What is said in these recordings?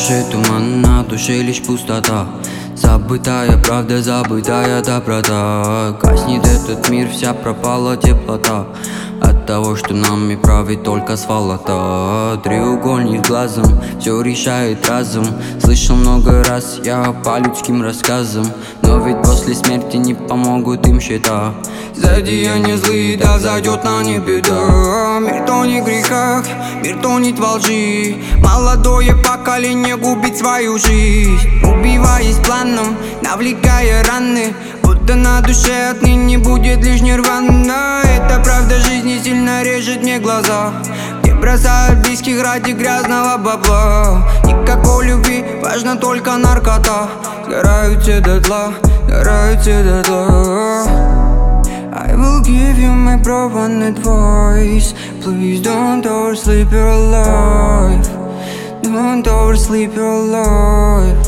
душе туман, на душе лишь пустота. Забытая правда, забытая доброта. Гаснет этот мир, вся пропала теплота от того, что нами правит только сволота. Треугольник глазом, все решает разум. Слышал много раз я по людским рассказам, но ведь после смерти не помогут им счета. За деяния злые, да зайдет на не беда. Мир тонет в грехах, мир тонет во лжи. Молодое поколение губит свою жизнь, убиваясь планом, навлекая раны. Будто на душе отныне будет лишь нирвана. Эта правда жизни сильно режет мне глаза, где бросают близких ради грязного бабла. Никакой любви, важна только наркота. Сгорают все дотла, сгорают все дотла. I will give you my broken advice. Please don't oversleep your life. Don't oversleep your life.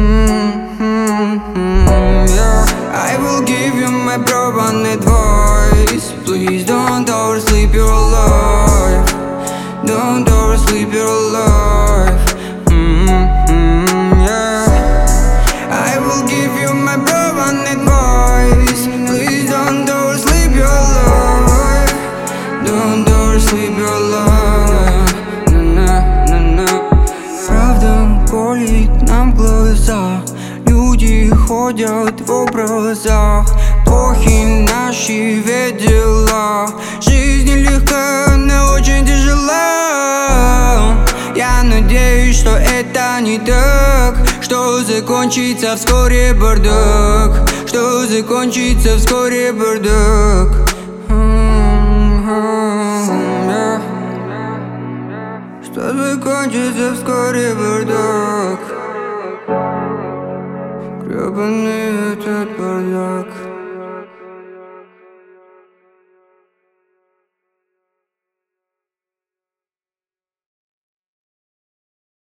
Yeah. I will give you my broken advice. Please don't oversleep your life. Don't oversleep your life. Yeah. I will give you my broken advice. Please don't oversleep your life. Don't oversleep your life. Правда колит нам глаза. Люди ходят в образах, плохи наши ведь дела. Жизнь нелегка, но очень тяжела. Я надеюсь, что это не так, что закончится вскоре бардак, что закончится вскоре бардак. Что закончится вскоре бардак, гребаный этот бардак.